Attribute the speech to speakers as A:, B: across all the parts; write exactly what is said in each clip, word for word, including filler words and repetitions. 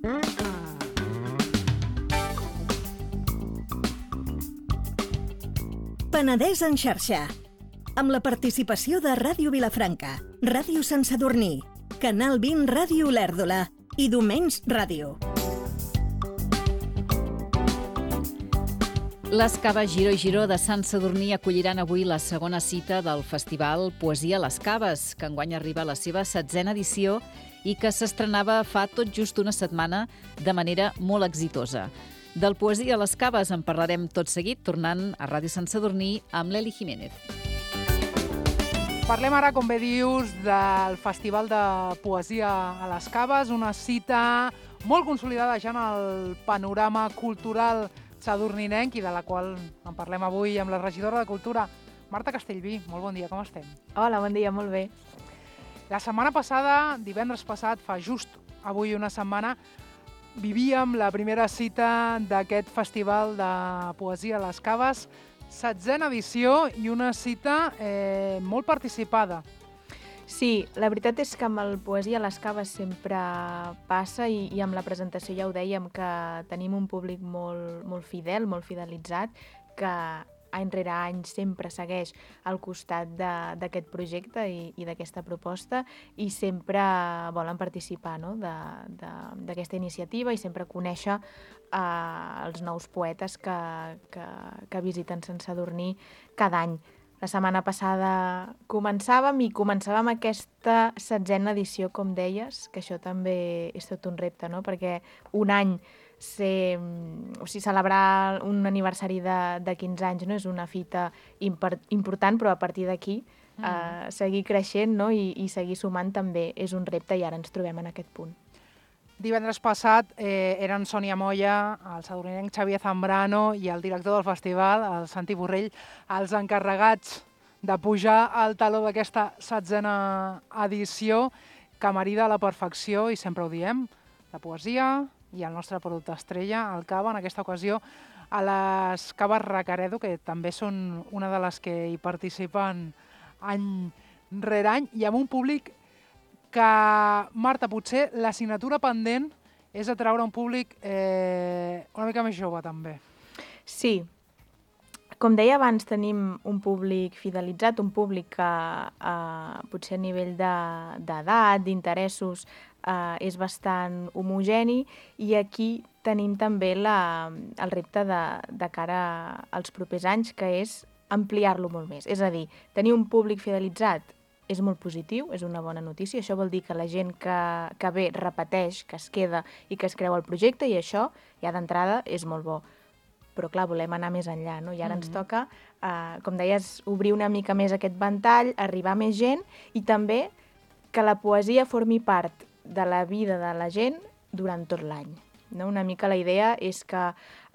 A: Penedès en xarxa, amb la participació de Ràdio Vilafranca, Ràdio Sant Sadurní, Canal vint Ràdio Olèrdola i Domens Ràdio.
B: Les Caves Giró i Giró de Sant Sadurní acolliran avui la segona cita del festival Poesia a les Caves, que enguany arriba a la seva setzena edició i que s'estrenava fa tot just una setmana de manera molt exitosa. Del Poesia a les Caves en parlarem tot seguit, tornant a Ràdio Sant Sadurní amb l'Eli Jiménez.
C: Parlem ara, com bé dius, del Festival de Poesia a les Caves, una cita molt consolidada ja en el panorama cultural sadurninenc i de la qual en parlem avui amb la regidora de Cultura, Marta Castellví. Molt bon dia, com estem?
D: Hola, bon dia, molt bé.
C: La setmana passada, divendres passat, fa just avui una setmana, vivíem la primera cita d'aquest Festival de Poesia a les Caves, setzena edició i una cita eh, molt participada.
D: Sí, la veritat és que amb el Poesia a les Caves sempre passa i, i amb la presentació ja ho dèiem que tenim un públic molt, molt fidel, molt fidelitzat, que any rere any sempre segueix al costat d'aquest projecte i, i d'aquesta proposta i sempre volen participar, no? d'aquesta iniciativa i sempre conèixer eh, els nous poetes que, que, que visiten Sant Sadurní cada any. La setmana passada començàvem i començàvem aquesta setzena edició, com deies, que això també és tot un repte, no? Perquè un any ser, o sigui, celebrar un aniversari de, de quinze anys, no? És una fita import, important, però a partir d'aquí mm. eh, seguir creixent, no? I, i seguir sumant també és un repte i ara ens trobem en aquest punt.
C: Divendres passat eh, eren Sònia Moya, el sadurninenc Xavier Zambrano i el director del festival, el Santi Borrell, els encarregats de pujar al taló d'aquesta setzena edició que marida a la perfecció, i sempre ho diem, la poesia i el nostre producte estrella, el cava, en aquesta ocasió a les Caves Recaredo, que també són una de les que hi participen any rere any, i amb un públic que, Marta, potser l'assignatura pendent és atraure un públic eh, una mica més jove, també.
D: Sí. Com deia abans, tenim un públic fidelitzat, un públic que eh, potser a nivell d'edat, d'interessos, eh, és bastant homogeni, i aquí tenim també la, el repte de, de cara als propers anys, que és ampliar-lo molt més. És a dir, tenir un públic fidelitzat és molt positiu, és una bona notícia. Això vol dir que la gent que, que ve repeteix, que es queda i que es creu al projecte, i això ja d'entrada és molt bo. Però clar, volem anar més enllà, no? I ara mm-hmm. ens toca, eh, com deies, obrir una mica més aquest ventall, arribar a més gent i també que la poesia formi part de la vida de la gent durant tot l'any, no? Una mica la idea és que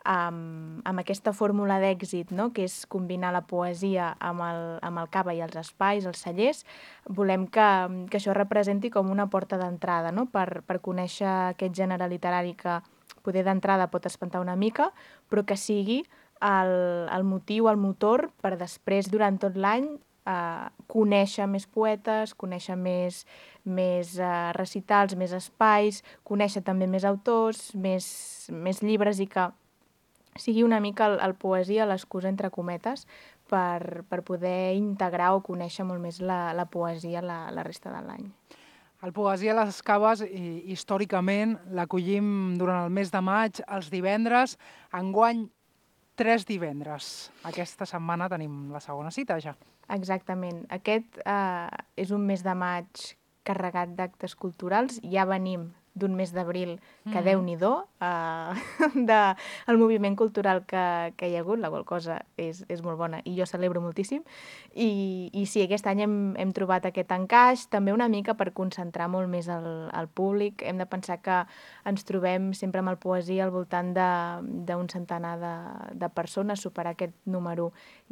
D: Amb, amb aquesta fórmula d'èxit, no? Que és combinar la poesia amb el, amb el cava i els espais, els cellers, volem que, que això representi com una porta d'entrada, no? per, per conèixer aquest gènere literari que poder d'entrada pot espantar una mica, però que sigui el, el motiu, el motor per després, durant tot l'any, eh, conèixer més poetes, conèixer més, més eh, recitals, més espais, conèixer també més autors, més, més llibres, i que sigui una mica el, el poesia, l'excusa entre cometes, per, per poder integrar o conèixer molt més la, la poesia la, la resta de l'any.
C: El Poesia a les Caves, i, històricament, l'acollim durant el mes de maig, els divendres, enguany tres divendres. Aquesta setmana tenim la segona cita ja.
D: Exactament. Aquest eh, és un mes de maig carregat d'actes culturals. Ja venim d'un mes d'abril que mm. Déu-n'hi-do, eh, del moviment cultural que, que hi ha hagut, la qual cosa és, és molt bona i jo celebro moltíssim. I, i sí, aquest any hem, hem trobat aquest encaix, també una mica per concentrar molt més el, el públic. Hem de pensar que ens trobem sempre amb el poesia al voltant d'un centenar de, de persones. Superar aquest número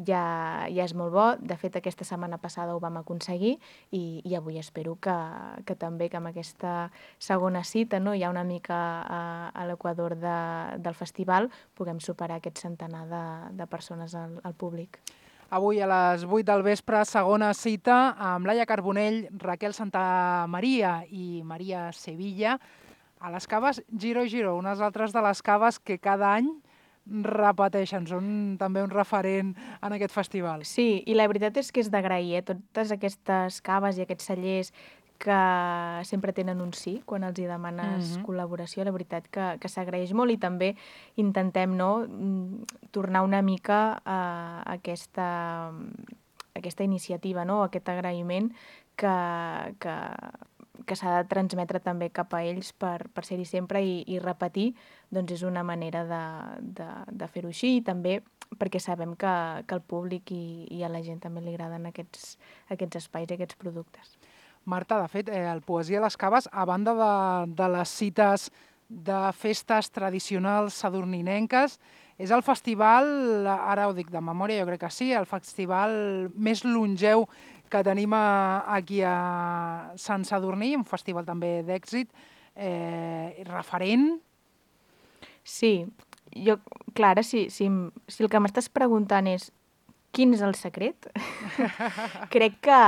D: ja, ja és molt bo. De fet, aquesta setmana passada ho vam aconseguir i, i avui espero que, que també que amb aquesta segona cita, no? Ja una mica a, a l'equador de, del festival puguem superar aquest centenar de, de persones al, al públic.
C: Avui a les vuit del vespre, segona cita amb Laia Carbonell, Raquel Santamaria i Maria Sevilla, a les caves Giro Giro, unes altres de les caves que cada any repeteixen, són també un referent en aquest festival.
D: Sí, i la veritat és que és d'agrair, eh? Totes aquestes caves i aquests cellers que sempre tenen un sí quan els hi demanes
C: Mhm.
D: col·laboració, la veritat que, que s'agraeix molt i també intentem, no, mm, tornar una mica a aquesta, aquesta iniciativa, no, aquest agraïment que, que, que s'ha de transmetre també cap a ells per, per ser-hi sempre i, i repetir, doncs és una manera de, de, de fer-ho així i també perquè sabem que, que al públic i, i a la gent també li agraden aquests, aquests espais i aquests productes.
C: Marta, de fet, eh, el Poesia a les Caves, a banda de, de les cites de festes tradicionals sadurninenques, és el festival, ara ho dic de memòria, jo crec que sí, el festival més longeu que tenim a, aquí a Sant Sadurní, un festival també d'èxit, eh, referent.
D: Sí, jo, Clara, si, si, si el que m'estàs preguntant és quin és el secret, crec que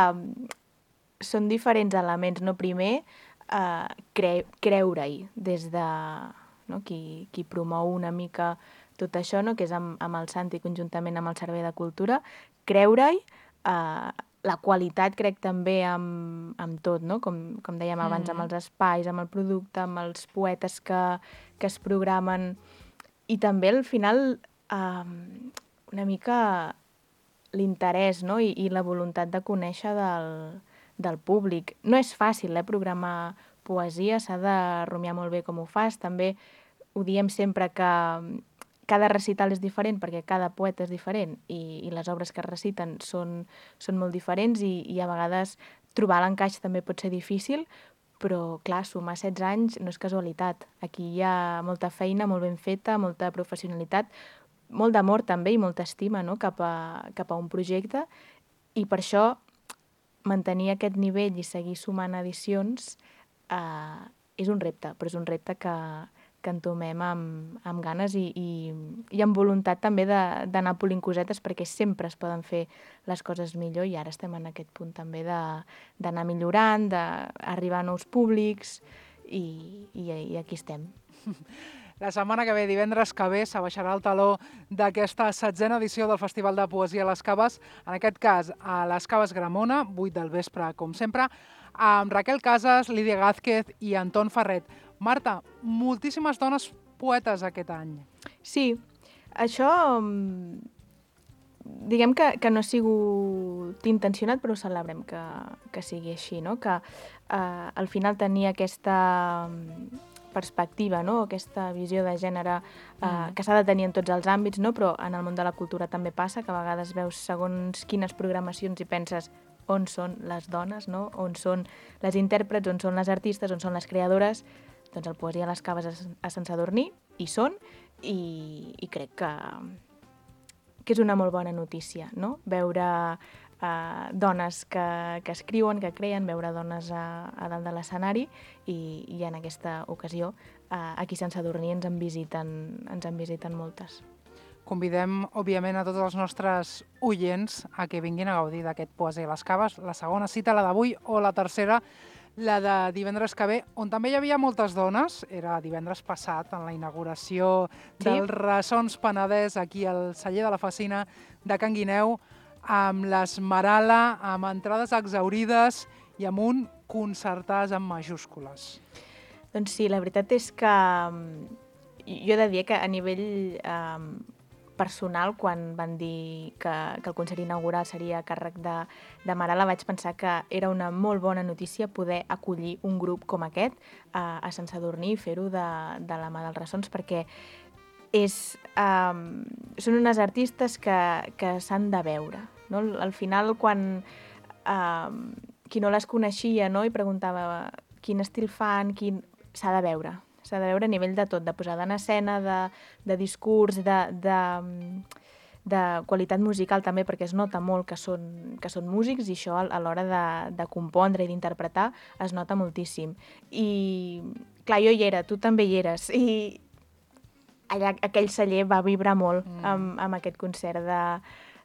D: són diferents elements. No? Primer, eh, cre creure-hi des de, no? qui, qui promou una mica tot això, no? Que és amb, amb el Santi conjuntament amb el Servei de Cultura, creure-hi, eh, la qualitat crec també amb, amb tot, no? com, com dèiem abans, mm-hmm. amb els espais, amb el producte, amb els poetes que, que es programen, i també al final eh, una mica l'interès, no? I, i la voluntat de conèixer del, del públic. No és fàcil, eh, programar poesia, s'ha de rumiar molt bé com ho fas. També ho diem sempre que cada recital és diferent perquè cada poeta és diferent i, i les obres que es reciten són, són molt diferents i, i a vegades trobar l'encaix també pot ser difícil, però clar, sumar setze anys no és casualitat. Aquí hi ha molta feina, molt ben feta, molta professionalitat, molt d'amor també i molta estima, no? cap, a, cap a un projecte, i per això mantenir aquest nivell i seguir sumant edicions eh, és un repte, però és un repte que, que entomem amb, amb ganes i, i, i amb voluntat també d'anar polint cosetes perquè sempre es poden fer les coses millor i ara estem en aquest punt també d'anar millorant, d'arribar a nous públics i, i, i aquí estem.
C: La setmana que ve, divendres que ve, s'abaixarà el taló d'aquesta setzena edició del Festival de Poesia a les Caves, en aquest cas a les Caves Gramona, vuit del vespre, com sempre, amb Raquel Casas, Lídia Gázquez i Anton Ferret. Marta, moltíssimes dones poetes aquest any.
D: Sí, això diguem que, que no ha sigut intencionat, però celebrem que, que sigui així, no? Que eh, al final tenia aquesta perspectiva, no? Aquesta visió de gènere eh, mm. que s'ha de tenir en tots els àmbits, no? Però en el món de la cultura també passa, que a vegades veus segons quines programacions i penses on són les dones, no? On són les intèrprets, on són les artistes, on són les creadores. Doncs el Poesia a les Caves a Sant Sadurní hi són i, i crec que, que és una molt bona notícia, no? Veure Uh, dones que, que escriuen, que creen, veure dones a, a dalt de l'escenari i, i en aquesta ocasió uh, aquí a Sant Sadurní ens en visiten, ens en visiten moltes.
C: Convidem, òbviament, a tots els nostres oients a que vinguin a gaudir d'aquest Poesia a les Caves, la segona cita, la d'avui, o la tercera, la de divendres que ve, on també hi havia moltes dones, era divendres passat, en la inauguració sí? del Ressons Penedès, aquí al celler de la Facina de Can Guineu, amb l'Esmerala, amb entrades exaurides i amb un concertàs en majúscules.
D: Doncs sí, la veritat és que jo he de dir que a nivell eh, personal, quan van dir que, que el concert inaugural seria a càrrec de, de Marala, vaig pensar que era una molt bona notícia poder acollir un grup com aquest a, a Sant Sadurní i fer-ho de, de la mà dels Ressons, perquè és, um, són unes artistes que, que s'han de veure. No? Al final, quan um, qui no les coneixia, no? I preguntava quin estil fan, quin... s'ha de veure. S'ha de veure a nivell de tot, de posada en escena, de, de discurs, de, de, de qualitat musical també, perquè es nota molt que són, que són músics i això a l'hora de, de compondre i d'interpretar es nota moltíssim. I clar, jo hi era, tu també hi eres, i allà, aquell celler va vibrar molt mm. amb, amb aquest concert de,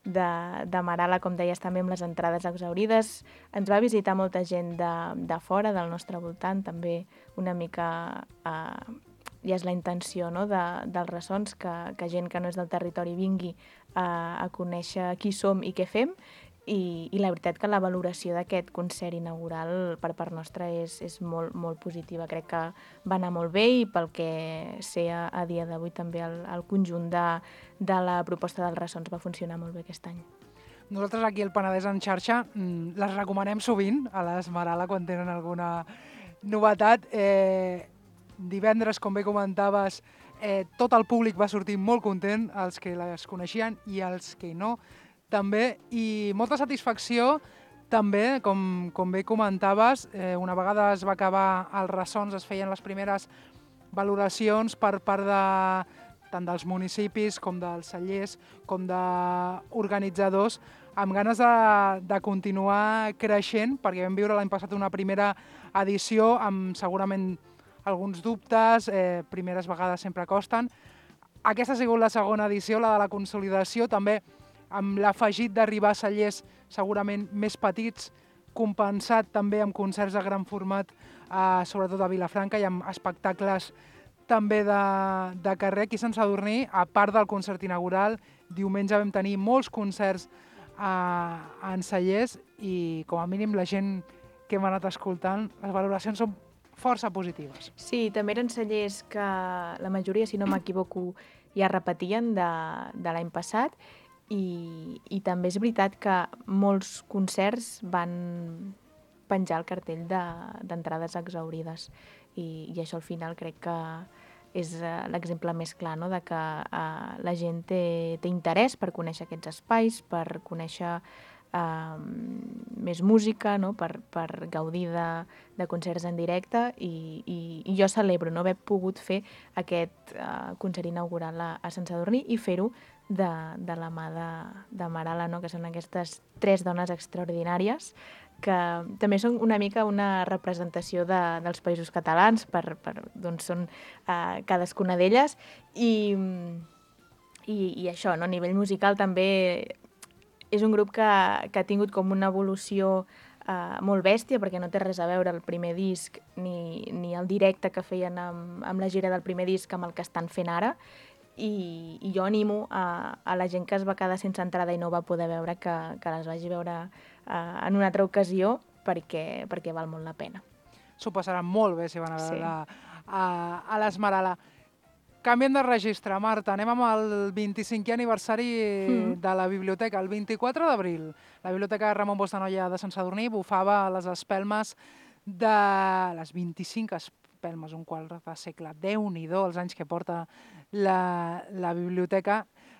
D: de, de Marala, com deies, també amb les entrades exaurides. Ens va visitar molta gent de, de fora, del nostre voltant, també una mica... Eh, ja és la intenció, no?, de, dels ressons, que, que gent que no és del territori vingui a, a conèixer qui som i què fem, i, i la veritat que la valoració d'aquest concert inaugural per part nostra és, és molt, molt positiva. Crec que va anar molt bé i pel que sé a, a dia d'avui també el, el conjunt de, de la proposta dels ressons va funcionar molt bé aquest any.
C: Nosaltres aquí al Penedès en xarxa les recomanem sovint a l'Esmerala quan tenen alguna novetat. Eh, divendres, com bé comentaves, eh, tot el públic va sortir molt content, els que les coneixien i els que no també, i molta satisfacció també, com, com bé comentaves, eh, una vegada es va acabar els ressons, es feien les primeres valoracions per part de, tant dels municipis com dels cellers, com d'organitzadors, amb ganes de, de continuar creixent, perquè vam viure l'any passat una primera edició amb segurament alguns dubtes, eh, primeres vegades sempre costen. Aquesta ha sigut la segona edició, la de la consolidació, també amb l'afegit d'arribar a cellers segurament més petits, compensat també amb concerts de gran format, eh, sobretot a Vilafranca, i amb espectacles també de, de carrer. Aquí a Sant Sadurní, a part del concert inaugural, diumenge vam tenir molts concerts eh, en cellers i, com a mínim, la gent que hem anat escoltant, les valoracions són força positives.
D: Sí, també eren cellers que la majoria, si no m'equivoco, ja repetien de, de l'any passat, i, i també és veritat que molts concerts van penjar el cartell d'entrades de, exaurides, i, i això al final crec que és uh, l'exemple més clar, no?, de que uh, la gent té, té interès per conèixer aquests espais, per conèixer uh, més música, no?, per, per gaudir de, de concerts en directe, i, i, i jo celebro no haver pogut fer aquest uh, concert inaugural a, a Sant Sadurní i fer-ho de, de la mà de, de Marala, no?, que són aquestes tres dones extraordinàries que també són una mica una representació de, dels països catalans, per, per, doncs són uh, cadascuna d'elles, i, i, i això, no?, a nivell musical també és un grup que, que ha tingut com una evolució uh, molt bèstia, perquè no té res a veure el primer disc ni, ni el directe que feien amb, amb la gira del primer disc amb el que estan fent ara, i, i jo animo a, a la gent que es va quedar sense entrada i no va poder veure que, que les vagi veure uh, en una altra ocasió, perquè, perquè val molt la pena.
C: S'ho passaran molt bé si van a veure
D: Sí.
C: a, a l'Esmerala. Canviem de registre, Marta, anem amb el vint-i-cinquè aniversari mm. de la biblioteca. El vint-i-quatre d'abril, la biblioteca Ramon Bostanoia de Sant Sadurní bufava les espelmes de les vint-i-cinc espelmes, un quart de segle. Déu-n'hi-do els anys que porta la, la biblioteca.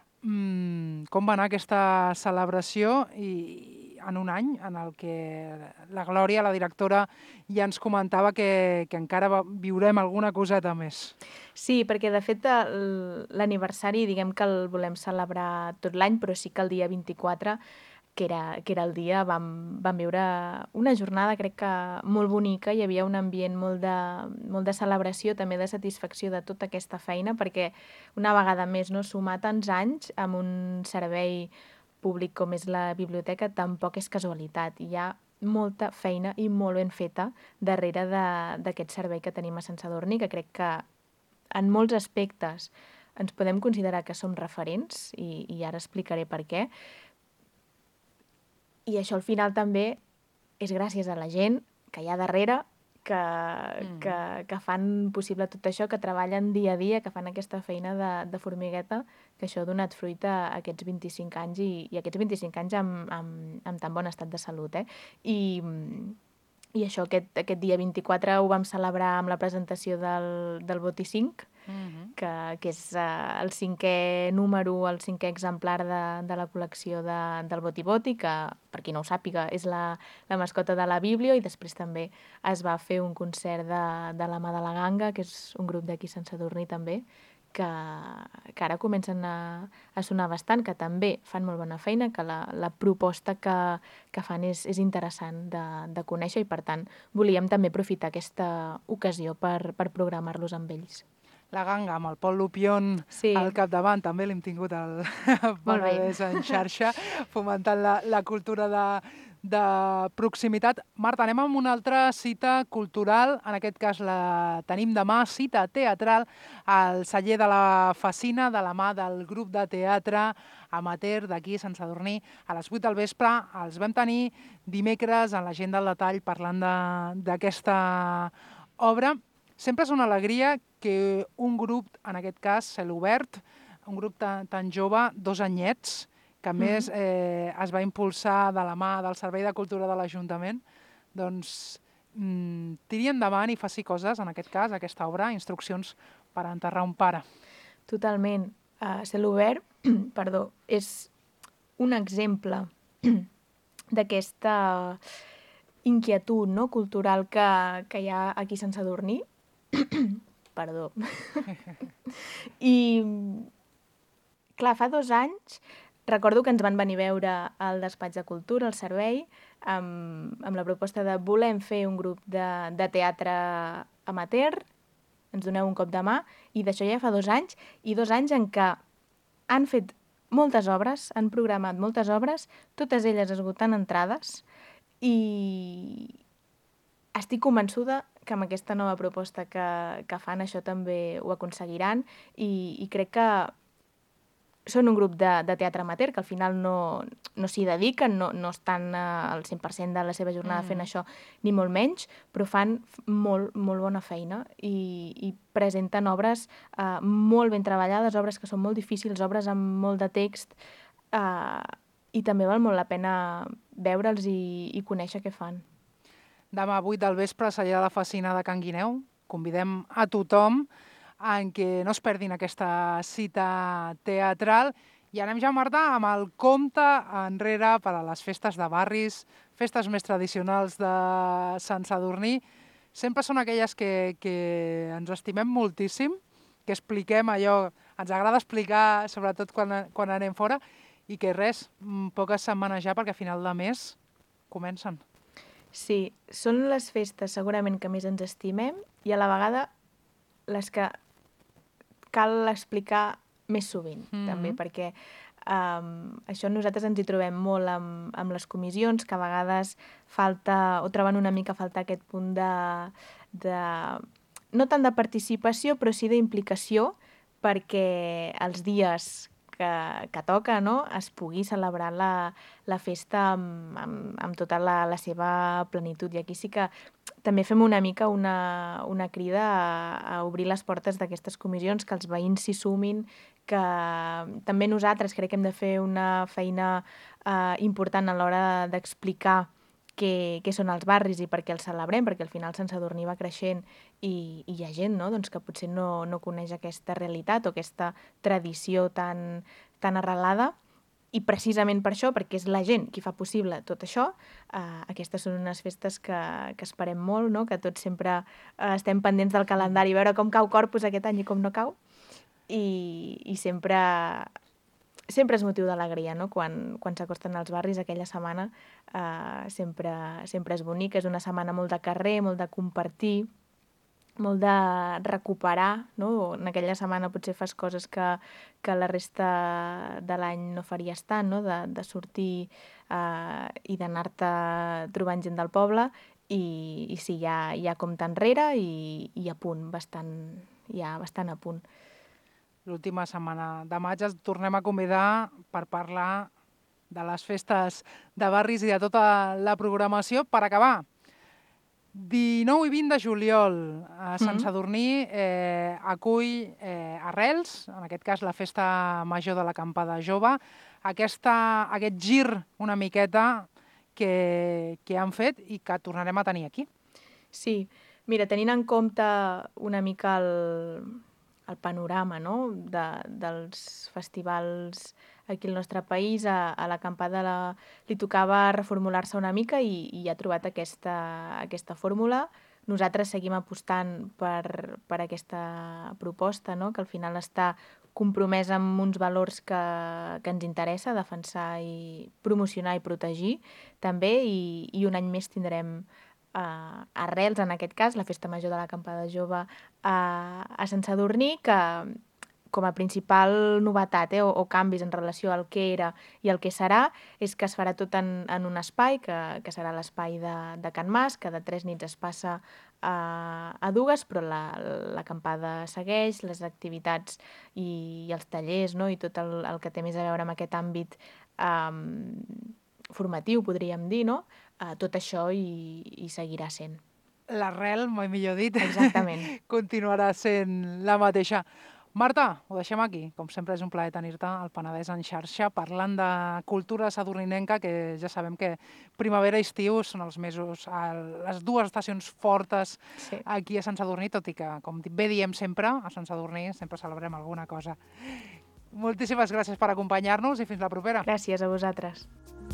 C: Mm, com va anar aquesta celebració i en un any en el que la Glòria, la directora, ja ens comentava que, que encara va, viurem alguna coseta més.
D: Sí, perquè de fet el- l'aniversari diguem que el volem celebrar tot l'any, però sí que el dia vint-i-quatre, que era, que era el dia, vam, vam viure una jornada crec que molt bonica, hi havia un ambient molt de, molt de celebració, també de satisfacció de tota aquesta feina, perquè una vegada més, no, sumar tants anys amb un servei públic com és la biblioteca tampoc és casualitat. Hi ha molta feina i molt ben feta darrere de- d'aquest servei que tenim a Sant Sadurní, que crec que en molts aspectes ens podem considerar que som referents, i, i ara explicaré per què. I això al final també és gràcies a la gent que hi ha darrere, que, mm. que, que fan possible tot això, que treballen dia a dia, que fan aquesta feina de, de formigueta, que això ha donat fruit a aquests vint-i-cinc anys, i, i aquests vint-i-cinc anys amb, amb, amb tan bon estat de salut. Eh? I, i això, aquest, aquest dia vint-i-quatre ho vam celebrar amb la presentació del, del Boti cinc, mm-hmm. que, que és uh, el cinquè número, el cinquè exemplar de, de la col·lecció de, del Boti Boti, que, per qui no ho sàpiga, és la, la mascota de la Biblio, i després també es va fer un concert de, de la Mà de la Ganga, que és un grup d'aquí Sant Sadurní també, que, que ara comencen a, a sonar bastant, que també fan molt bona feina, que la, la proposta que, que fan és, és interessant de, de conèixer, i per tant volíem també aprofitar aquesta ocasió per, per programar-los amb ells.
C: la ganga amb el Pol Lupion
D: Sí.
C: al capdavant, també l'hem tingut al
D: Molt bé.
C: Penedès en xarxa, fomentant la, la cultura de, de proximitat. Marta, anem amb una altra cita cultural, en aquest cas la tenim demà, cita teatral, al celler de la Facina, de la mà del grup de teatre amateur d'aquí, Sant Sadurní, a les vuit del vespre. Els vam tenir dimecres en l'agenda al detall parlant d'aquesta obra. Sempre és una alegria que un grup, en aquest cas, Cel Obert, un grup tan, tan jove, dos anyets, que a més eh, es va impulsar de la mà del Servei de Cultura de l'Ajuntament, doncs mm, tiri endavant i faci coses, en aquest cas, aquesta obra, instruccions per enterrar un pare.
D: Totalment. Uh, Cel Obert, perdó, és un exemple d'aquesta inquietud, no?, cultural que, que hi ha aquí a Sant Sadurní. Perdó. I, clar, fa dos anys recordo que ens van venir a veure al despatx de cultura, al servei, amb, amb la proposta de volem fer un grup de, de teatre amateur, ens doneu un cop de mà, i d'això ja fa dos anys, i dos anys en què han fet moltes obres, han programat moltes obres, totes elles esgotant entrades, i estic convençuda que amb aquesta nova proposta que, que fan això també ho aconseguiran, i, i crec que són un grup de, de teatre amateur que al final no, no s'hi dediquen, no, no estan al cent per cent de la seva jornada mm. fent això, ni molt menys, però fan molt, molt bona feina i, i presenten obres eh, molt ben treballades, obres que són molt difícils, obres amb molt de text, eh, i també val molt la pena veure'ls i, i conèixer què fan.
C: Demà a vuit del vespre, a celler de la Facina de Can Guineu, convidem a tothom en què no es perdin aquesta cita teatral. I anem ja, Marta, amb el compte enrere per a les festes de barris, festes més tradicionals de Sant Sadurní. Sempre són aquelles que, que ens estimem moltíssim, que expliquem allò, ens agrada explicar, sobretot quan, quan anem fora, i que res, poques setmanes ja, perquè a final de mes comencen.
D: Sí, són les festes segurament que més ens estimem i a la vegada les que cal explicar més sovint, mm-hmm. també, perquè um, això nosaltres ens hi trobem molt amb, amb les comissions, que a vegades falta, o troben una mica faltar aquest punt de, de, no tant de participació, però sí d'implicació, perquè els dies que, que toca, no?, es pugui celebrar la, la festa amb, amb, amb tota la, la seva plenitud. I aquí sí que també fem una mica una, una crida a, a obrir les portes d'aquestes comissions, que els veïns s'hi sumin, que també nosaltres crec que hem de fer una feina eh, important a l'hora d'explicar què, què són els barris i per què els celebrem, perquè al final Sant Sadurní va creixent i, i hi ha gent, no?, doncs que potser no, no coneix aquesta realitat o aquesta tradició tan, tan arrelada. I precisament per això, perquè és la gent qui fa possible tot això, eh, aquestes són unes festes que, que esperem molt, no?, que tots sempre eh, estem pendents del calendari, veure com cau Corpus aquest any i com no cau, i, i sempre, sempre és motiu d'alegria, no?, quan, quan s'acosten als barris aquella setmana, eh, sempre, sempre és bonic, és una setmana molt de carrer, molt de compartir, molt de recuperar, no? En aquella setmana potser fas coses que, que la resta de l'any no faries tant, no?, de, de sortir eh, i d'anar-te trobant gent del poble, i, i sí, hi ha, hi ha compte enrere i, i a punt, bastant, ja bastant a punt.
C: L'última setmana de maig ens tornem a convidar per parlar de les festes de barris i de tota la programació. Per acabar, dinou i vint de juliol, a Sant Sadurní eh, acull eh, Arrels, en aquest cas la festa major de l'acampada jove, aquesta, aquest gir una miqueta que, que han fet i que tornarem a tenir aquí.
D: Sí, mira, tenint en compte una mica el, el panorama, no?, de, dels festivals aquí al nostre país, a, a l'acampada la, li tocava reformular-se una mica i, i ha trobat aquesta, aquesta fórmula. Nosaltres seguim apostant per, per aquesta proposta, no?, que al final està compromesa amb uns valors que, que ens interessa defensar i promocionar i protegir també, i, i un any més tindrem uh, arrels, en aquest cas, la Festa Major de l'Acampada Jove a, a Sant Sadurní, que com a principal novetat eh, o, o canvis en relació al que era i el que serà, és que es farà tot en, en un espai, que, que serà l'espai de, de Can Mas, que de tres nits es passa a, a dues, però l'acampada segueix, les activitats i, i els tallers, no? I tot el, el que té més a veure amb aquest àmbit um, formatiu, podríem dir, no? Uh, tot això hi, hi seguirà sent.
C: L'arrel, mai millor dit,
D: exactament,
C: continuarà sent la mateixa. Marta, ho deixem aquí. Com sempre és un plaer tenir-te al Penedès en xarxa parlant de cultura sadurninenca, que ja sabem que primavera i estiu són els mesos, les dues estacions fortes sí. aquí a Sant Sadurní, tot i que, com bé diem sempre, a Sant Sadurní sempre celebrem alguna cosa. Moltíssimes gràcies per acompanyar-nos i fins la propera.
D: Gràcies a vosaltres.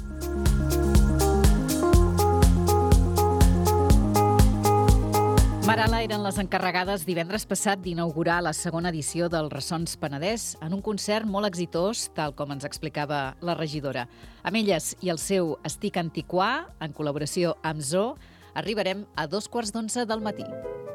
B: Marala eren les encarregades divendres passat d'inaugurar la segona edició del Ressons Penedès en un concert molt exitós, tal com ens explicava la regidora. Amb elles i el seu Estic Antiquà, en col·laboració amb Zoo, arribarem a dos quarts d'onze del matí.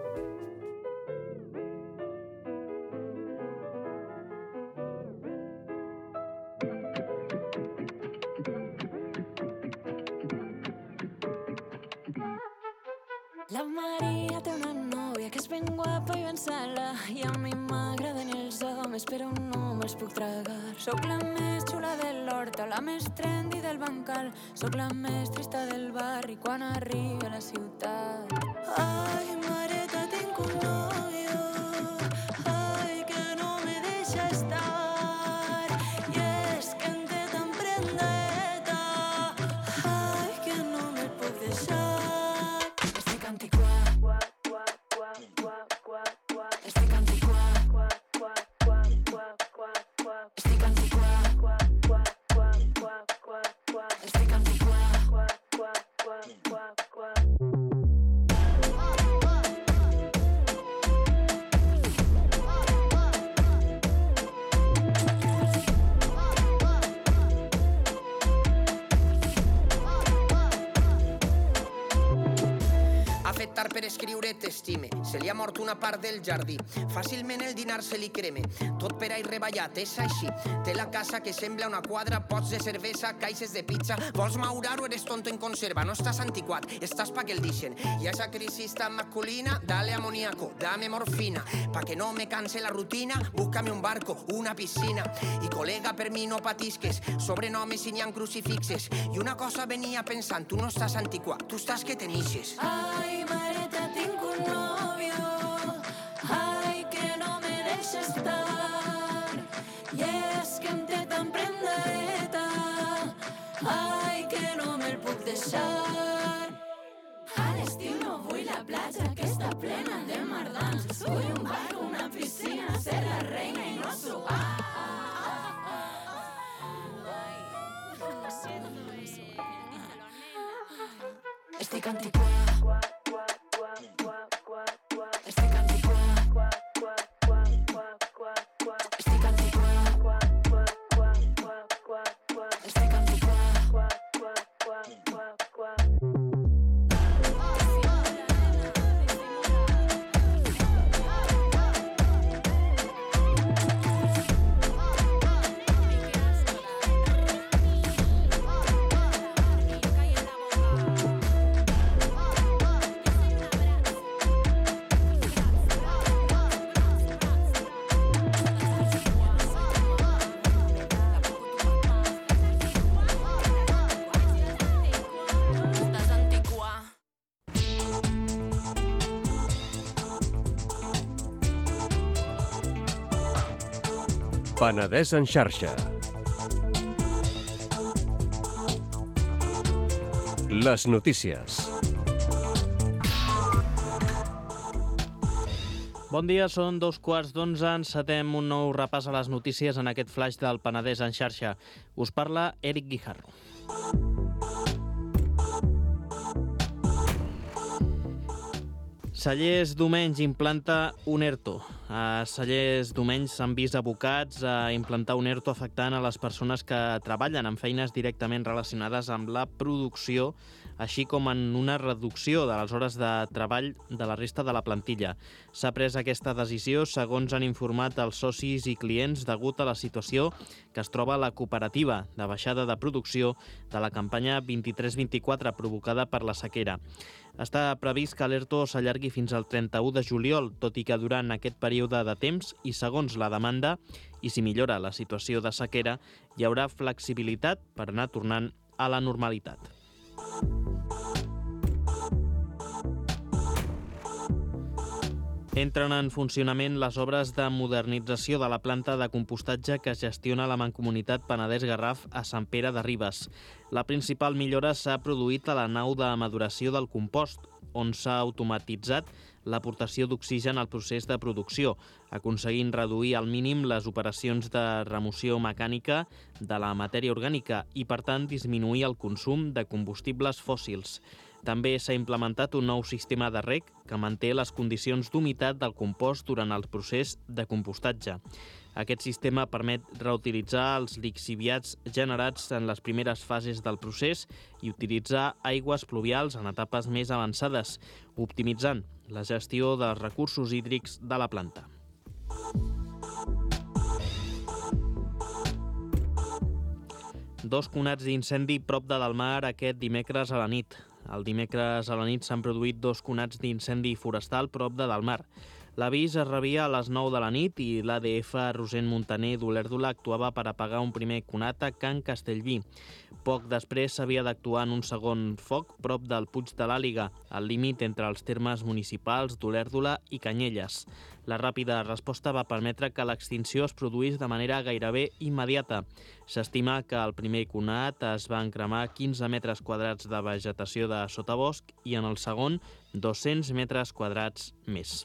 E: La Maria té una nòvia que és ben guapa i ben sala i a mi m'agraden els homes però no me'ls puc tragar. Soc la més xula de l'horta, la més trendy del bancal, soc la més trista del barri quan arriba a la ciutat. Ai, Mareta, tinc un novio, ai, que no me deixa estar, i és que em té tan prendeta, ai, que no me'l puc deixar.
F: Per escriure t'estime, se li ha mort una part del jardí, fàcilment el dinar se li creme, tot per ahí reballat, és així, té la casa que sembla una quadra, pots de cervesa, caixes de pizza, vols maurar o eres tonto en conserva, no estàs antiquat, estàs pa que el dixen, i a esa crisis tan masculina, dale amoníaco, dame morfina, pa que no me canse la rutina, búscame un barco, una piscina, i col·lega per mi no patisques, sobrenomes i n'hi ha crucifixes, i una cosa venia pensant, tu no estàs antiquat, tu estàs que te nixes.
E: Ai, Mareta, tinc un novio, ai, que no me deixa estar, i és que em té tan prendeta, ai, que no me'l puc deixar. A l'estiu no vull la platja, que està plena de mardans, vull un bar, una piscina, ser la reina i no suar. Estic antiquà.
G: Penedès en xarxa. Les notícies.
H: Bon dia, són dos quarts d'onze, encetem un nou repàs a les notícies en aquest flaix del Penedès en xarxa. Us parla Eric Guijarro. Cellers Domenys implanta un ERTO. A Cellers Domenys s'han vist abocats a implantar un ERTO afectant a les persones que treballen en feines directament relacionades amb la producció així com en una reducció de les hores de treball de la resta de la plantilla. S'ha pres aquesta decisió, segons han informat els socis i clients, degut a la situació que es troba a la cooperativa de baixada de producció de la campanya vint-i-tres vint-i-quatre provocada per la sequera. Està previst que l'ERTO s'allargui fins al trenta-u de juliol, tot i que durant aquest període de temps i segons la demanda, i si millora la situació de sequera, hi haurà flexibilitat per anar tornant a la normalitat. Entren en funcionament les obres de modernització de la planta de compostatge que gestiona la Mancomunitat Penedès Garraf a Sant Pere de Ribes. La principal millora s'ha produït a la nau de maduració del compost, on s'ha automatitzat l'aportació d'oxigen al procés de producció, aconseguint reduir al mínim les operacions de remoció mecànica de la matèria orgànica i, per tant, disminuir el consum de combustibles fòssils. També s'ha implementat un nou sistema de reg que manté les condicions d'humitat del compost durant el procés de compostatge. Aquest sistema permet reutilitzar els lixiviats generats en les primeres fases del procés i utilitzar aigües pluvials en etapes més avançades, optimitzant la gestió dels recursos hídrics de la planta. Dos conats d'incendi prop de Delmar aquest dimecres a la nit. El dimecres a la nit s'han produït dos conats d'incendi forestal prop de Delmar. L'avís es rebia a les nou de la nit i l'A D F Rosent Montaner d'Olèrdola actuava per apagar un primer conat a Can Castellví. Poc després s'havia d'actuar en un segon foc prop del Puig de l'Àliga, al límit entre els termes municipals d'Olèrdola i Canyelles. La ràpida resposta va permetre que l'extinció es produís de manera gairebé immediata. S'estima que al primer conat es van cremar quinze metres quadrats de vegetació de sotabosc i en el segon dos-cents metres quadrats més.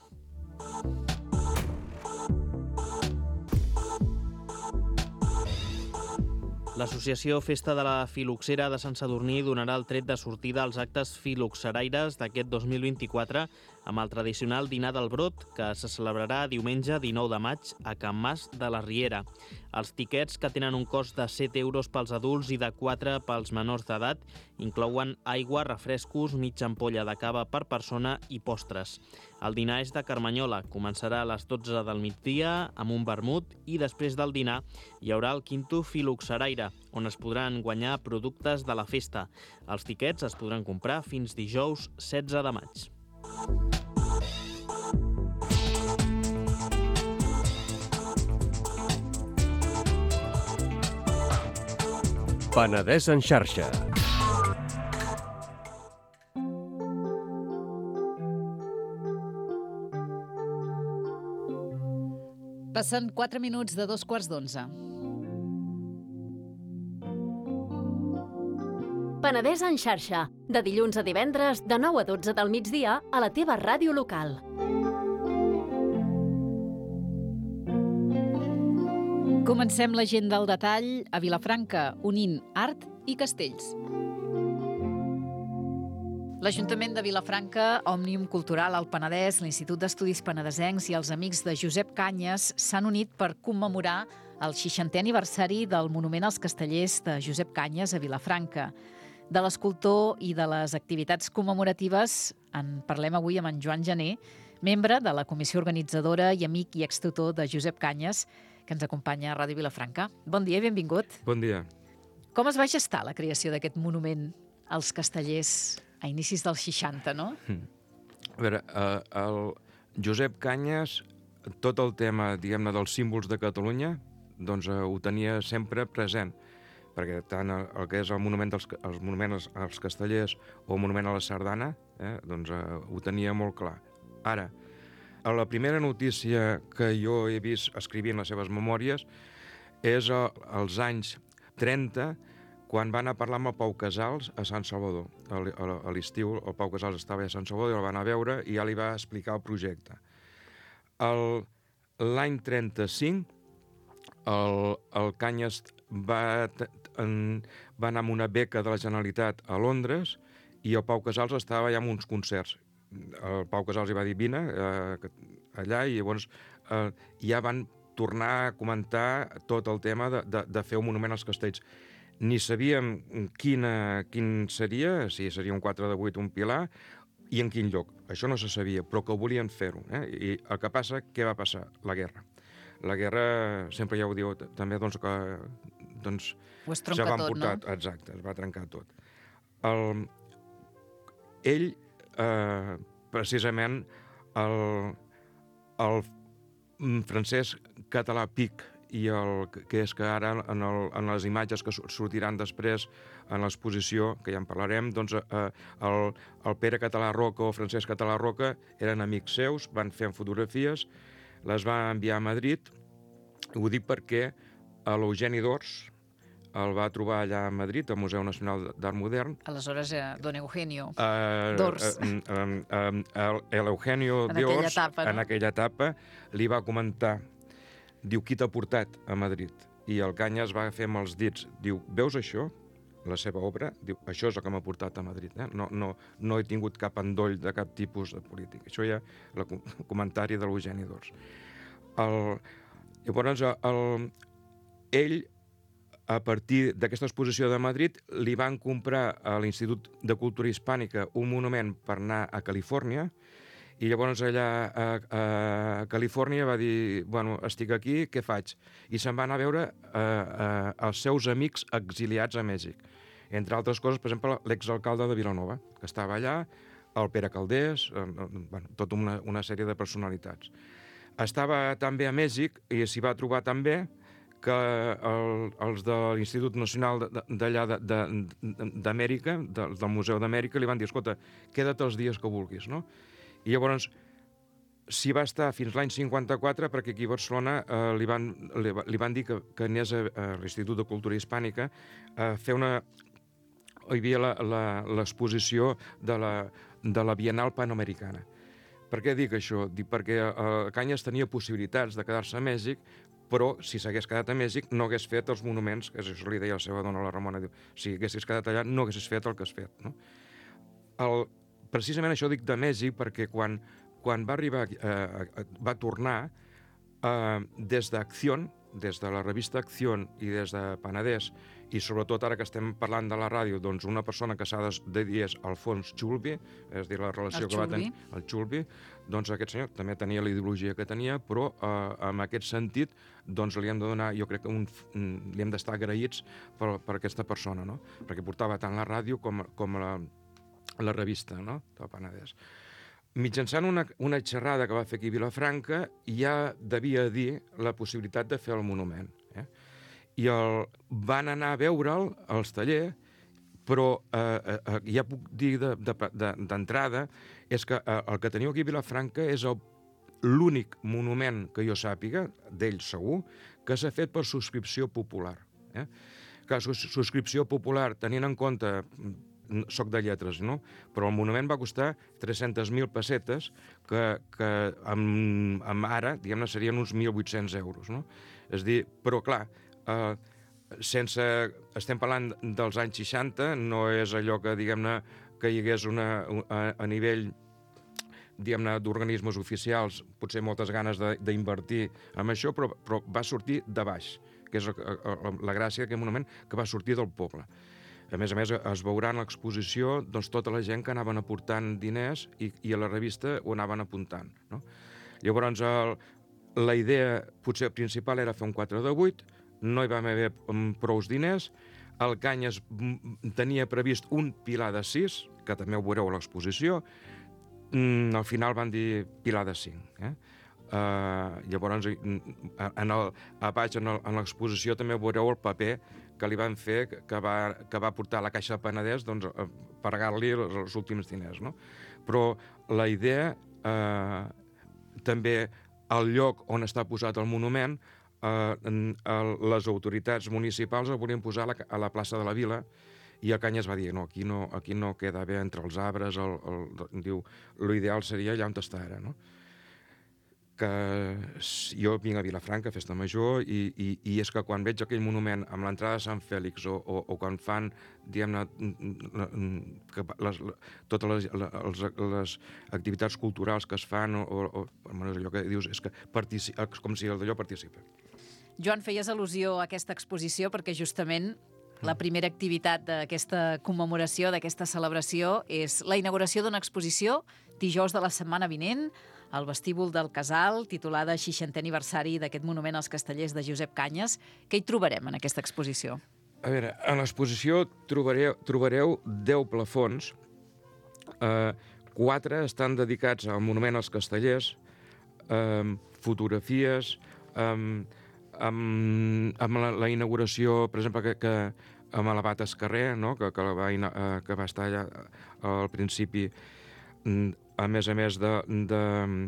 H: L'associació Festa de la Filoxera de Sant Sadurní donarà el tret de sortida als actes filoxeraires d'aquest dos mil vint-i-quatre amb el tradicional dinar del Brot, que se celebrarà diumenge dinou de maig a Can Mas de la Riera. Els tiquets, que tenen un cost de set euros pels adults i de quatre pels menors d'edat, inclouen aigua, refrescos, mitja ampolla de cava per persona i postres. El dinar és de Carmanyola, començarà a les dotze del migdia amb un vermut i després del dinar hi haurà el quinto filoxeraire, on es podran guanyar productes de la festa. Els tiquets es podran comprar fins dijous setze de maig.
G: Penedès en xarxa.
B: Passen quatre minuts de dos quarts d'onze.
A: Penedès en xarxa, de dilluns a divendres, de nou a dotze del migdia, a la teva ràdio local.
B: Comencem l'agenda al detall a Vilafranca, unint art i castells. L'Ajuntament de Vilafranca, Òmnium Cultural al Penedès, l'Institut d'Estudis Penedesencs i els amics de Josep Canyes s'han unit per commemorar el seixantè aniversari del Monument als Castellers de Josep Canyes a Vilafranca. De l'escultor i de les activitats commemoratives en parlem avui amb en Joan Jané, membre de la comissió organitzadora i amic i extutor de Josep Canyes, que ens acompanya a Ràdio Vilafranca. Bon dia i benvingut.
I: Bon dia.
B: Com es va gestar la creació d'aquest monument als castellers a inicis dels seixanta, no?
I: A veure, eh, el Josep Canyes, tot el tema, diguem-ne, dels símbols de Catalunya, doncs eh, ho tenia sempre present, perquè tant el, el que és el monument dels els monuments als castellers o el monument a la sardana, eh, doncs eh, ho tenia molt clar. Ara, a la primera notícia que jo he vist escrivint les seves memòries és a, als anys trenta, quan van a parlar amb el Pau Casals a Sant Salvador. A, a, a l'estiu el Pau Casals estava a Sant Salvador i el van anar a veure i ja li va explicar el projecte. El, l'any trenta-cinc el, el Canyes va, en, va anar amb una beca de la Generalitat a Londres i el Pau Casals estava allà amb uns concerts. El Pau Casals hi va dir vine eh, allà i llavors eh, ja van tornar a comentar tot el tema de, de, de fer un monument als castells. ni sabíem quina, quin seria, si seria un quatre de vuit, un pilar, i en quin lloc. Això no se sabia, però que volien fer-ho. Eh? I el que passa, què va passar? La guerra. La guerra, sempre ja ho diu, també doncs, que doncs,
B: ho es
I: se
B: tronca
I: va
B: tot,
I: emportar,
B: no?
I: Exacte, es va trencar tot. El, ell, eh, precisament, el, el Francesc Català Pic i el que és que ara en, el, en les imatges que sortiran després en l'exposició, que ja en parlarem, doncs eh, el, el Pere Català Roca o Francesc Català Roca eren amics seus, van fer fotografies, les va enviar a Madrid. Ho dic perquè l'Eugeni d'Ors el va trobar allà a Madrid, al Museu Nacional d'Art Modern.
B: Aleshores, eh, don Eugenio
I: Uh,
B: d'Ors.
I: Uh, uh, uh, uh, L'Eugenio
B: En aquella
I: d'Ors,
B: etapa, no?
I: en aquella etapa, li va comentar, diu, qui t'ha portat a Madrid? I el Canyes va fer amb els dits, diu, veus això? La seva obra, diu, això és el que m'ha portat a Madrid. Eh? No, no, no he tingut cap endoll de cap tipus de política. Això ja el comentari de l'Eugeni d'Ors. El, llavors, el, ell, a partir d'aquesta exposició de Madrid, li van comprar a l'Institut de Cultura Hispànica un monument per anar a Califòrnia, i llavors allà a, a Califòrnia va dir, bueno, estic aquí, què faig? I se'n va anar a veure eh, eh, els seus amics exiliats a Mèxic. Entre altres coses, per exemple, l'exalcalde de Vilanova, que estava allà, el Pere Calders, eh, bueno, tota una, una sèrie de personalitats. Estava també a Mèxic i s'hi va trobar també que el, els de l'Institut Nacional d'allà d'Amèrica, de, del Museu d'Amèrica, li van dir, escolta, queda't els dies que vulguis, no? I llavors s'hi va estar fins l'any cinquanta-quatre perquè aquí a Barcelona eh, li, van, li, li van dir que, que anés a, a l'Institut de Cultura Hispànica a fer una... Hi havia l'exposició de la, de la Bienal Panamericana. Per què dic això? Dic perquè eh, Canyes tenia possibilitats de quedar-se a Mèxic, però si s'hagués quedat a Mèxic no hagués fet els monuments, que això li deia la seva dona, la Ramona, diu, si haguessis quedat allà no haguessis fet el que has fet. No? El, precisament això dic de Mèxic perquè quan, quan va arribar, eh, va tornar eh, des d'Acción, des de la revista Acción i des de Penedès, i sobretot ara que estem parlant de la ràdio, doncs una persona que s'ha de dir és Alfons Xulbi, és a dir, la relació
B: el
I: que
B: Xulbi.
I: va tenir el Xulbi, doncs aquest senyor també tenia la ideologia que tenia, però eh, en aquest sentit doncs li hem de donar, jo crec que un, li hem d'estar agraïts per, per aquesta persona, no? Perquè portava tant la ràdio com, com la la revista, no?, del Penedès. Mitjançant una, una xerrada que va fer aquí a Vilafranca, ja devia dir la possibilitat de fer el monument. Eh? I el, van anar a veure'l als tallers, però eh, eh, ja puc dir d'entrada de, de, és que eh, el que teniu aquí a Vilafranca és l'únic monument que jo sàpiga, d'ell segur, que s'ha fet per subscripció popular. Eh? Que subscripció popular, tenint en compte... soc de lletres, no? Però el monument va costar tres-centes mil pessetes, que, que amb, amb ara, diguem-ne, serien uns mil vuit-cents euros, no? És dir, però clar, eh, sense... Estem parlant dels anys seixanta, no és allò que, diguem-ne, que hi hagués una, a, a nivell, diguem-ne, d'organismes oficials, potser moltes ganes d'invertir en això, però, però va sortir de baix, que és la, la gràcia d'aquest monument, que va sortir del poble. A més a més, es veurà en l'exposició doncs, tota la gent que anaven aportant diners i, i a la revista ho anaven apuntant. No? Llavors, el, la idea potser principal era fer un quatre de vuit, no hi vam haver prous diners, el Canyes tenia previst un pilar de sis, que també ho veureu a l'exposició, mm, al final van dir pilar de cinc. Eh? Uh, llavors, en el, a baix en l'exposició també veureu el paper que li van fer, que va, que va portar a la Caixa de Penedès doncs, a pagar-li els, els últims diners. No? Però la idea, eh, també el lloc on està posat el monument, eh, el, les autoritats municipals el volien posar a la, a la plaça de la Vila, i el Canyes va dir, no, aquí no, aquí no queda bé entre els arbres, el, el, diu, l'ideal seria allà on està ara, no? Que jo vinc a Vilafranca, a Festa Major, i, i, i és que quan veig aquell monument amb l'entrada de Sant Fèlix o, o, o quan fan, diguem-ne, les, totes les, les, les activitats culturals que es fan, o, o, o allò que dius, és que com si el d'allò participa.
B: Joan, feies al·lusió a aquesta exposició perquè justament La primera activitat d'aquesta commemoració, d'aquesta celebració, és la inauguració d'una exposició dijous de la setmana vinent al vestíbul del Casal, titulada seixantè aniversari d'aquest monument als Castellers de Josep Canyes. Què hi trobarem en aquesta exposició?
I: A veure, en l'exposició trobareu, trobareu deu plafons. Eh, quatre estan dedicats al monument als Castellers, eh, fotografies, eh, amb, amb la, la inauguració, per exemple, que, que amb l'Abat Escarrer, no? que, que, va, eh, que va estar allà al principi, a més a més de, de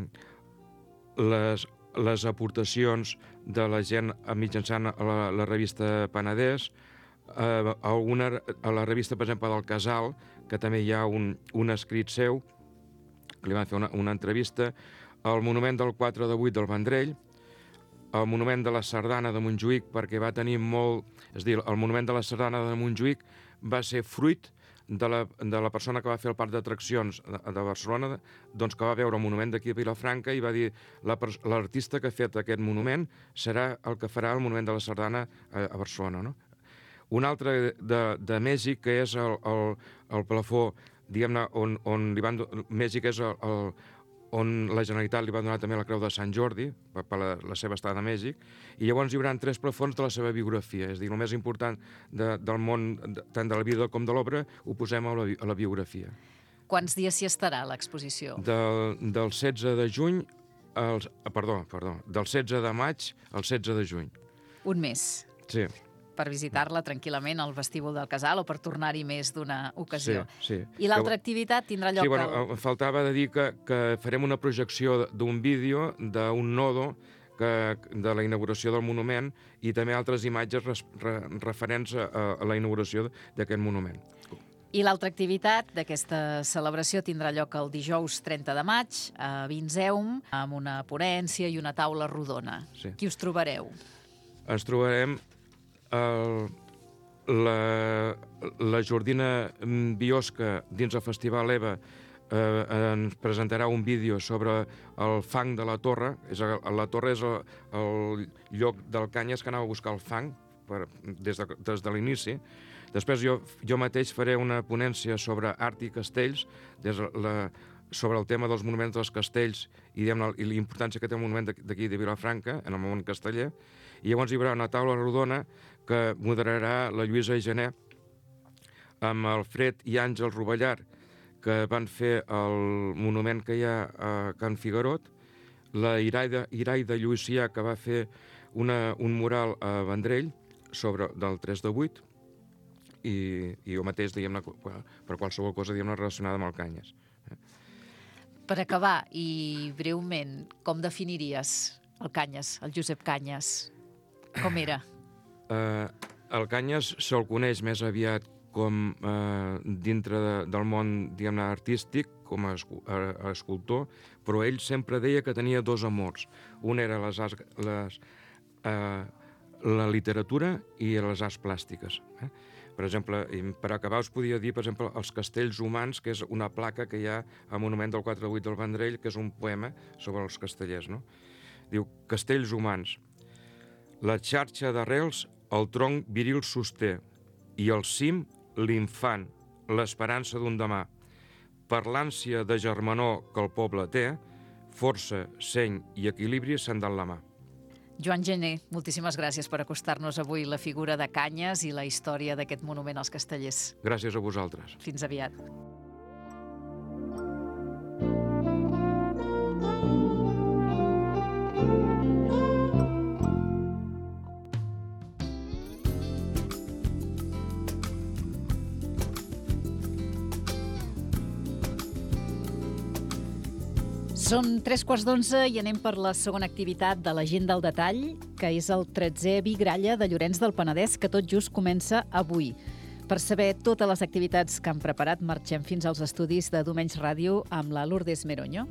I: les, les aportacions de la gent mitjançant la, la revista Penedès, eh, alguna, a la revista, per exemple, del Casal, que també hi ha un, un escrit seu, que li van fer una, una entrevista, el monument del quatre de vuit del Vendrell, el monument de la Sardana de Montjuïc, perquè va tenir molt... És a dir, el monument de la Sardana de Montjuïc va ser fruit de la, de la persona que va fer el parc d'atraccions de, de Barcelona, doncs que va veure el monument d'aquí a Vilafranca i va dir l'artista que ha fet aquest monument serà el que farà el monument de la Sardana a, a Barcelona, no? Un altre de, de Mèxic, que és el, el, el plafó, diguem-ne, on, on li van... Mèxic és el, el on la Generalitat li va donar també la Creu de Sant Jordi per, per la, la seva estada a Mèxic, i llavors hi haurà tres plafons de la seva biografia. És a dir, el més important de, del món, de, tant de la vida com de l'obra, ho posem a la, a la biografia.
B: Quants dies s'hi estarà l'exposició?
I: Del, del setze de juny, als, perdó, perdó, del setze de maig al setze de juny.
B: Un mes.
I: Sí.
B: Per visitar-la tranquil·lament al vestíbul del Casal o per tornar-hi més d'una ocasió.
I: Sí, sí.
B: I l'altra activitat tindrà lloc...
I: Sí, bueno,
B: al...
I: faltava de dir que, que farem una projecció d'un vídeo d'un nodo que, de la inauguració del monument i també altres imatges res, re, referents a, a la inauguració d'aquest monument.
B: I l'altra activitat d'aquesta celebració tindrà lloc el dijous trenta de maig a Vinseum, amb una ponència i una taula rodona.
I: Sí.
B: Qui us trobareu?
I: Ens trobarem el, la, la Jordina Biosca dins el Festival EVA eh, ens presentarà un vídeo sobre el fang de la torre. És a, la torre és el, el lloc del Canyes que anava a buscar el fang per, des de, des de l'inici. Després jo, jo mateix faré una ponència sobre art i castells, des de la, sobre el tema dels monuments dels castells i, i la importància que té el monument d'aquí de Vilafranca, en el món casteller. I llavors hi haurà una taula rodona que moderarà la Lluïsa Gené amb el Fred i Àngel Rovellar, que van fer el monument que hi ha a Can Figarot, la Iraida, Iraida Lluïcià, que va fer una, un mural a Vendrell sobre del tres de vuit, i, i jo mateix, diguem-ne, per qualsevol cosa diguem-ne relacionada amb el Canyes.
B: Per acabar, i breument, com definiries el Canyes, el Josep Canyes? Com era?
I: Uh, el Canyes se'l coneix més aviat com uh, dintre de, del món, diguem-ne, artístic, com a escultor, però ell sempre deia que tenia dos amors. Un era les, les, uh, la literatura i les arts plàstiques. Eh? Per exemple, per acabar us podia dir, per exemple, els castells humans, que és una placa que hi ha al monument del quatre de vuit del Vendrell, que és un poema sobre els castellers, no? Diu, castells humans. La xarxa d'arrels el tronc viril sosté i el cim l'infant, l'esperança d'un demà. Per l'ànsia de germanor que el poble té, força, seny i equilibri s'han dat la mà.
B: Joan Gené, moltíssimes gràcies per acostar-nos avui la figura de Canyes i la història d'aquest monument als castellers.
I: Gràcies a vosaltres.
B: Fins aviat. Són tres quarts d'onze i anem per la segona activitat de la Gent del Detall, que és el tretzè Vi Gralla de Llorenç del Penedès, que tot just comença avui. Per saber totes les activitats que han preparat, marxem fins als estudis de Domenys Ràdio amb la Lourdes Meroño.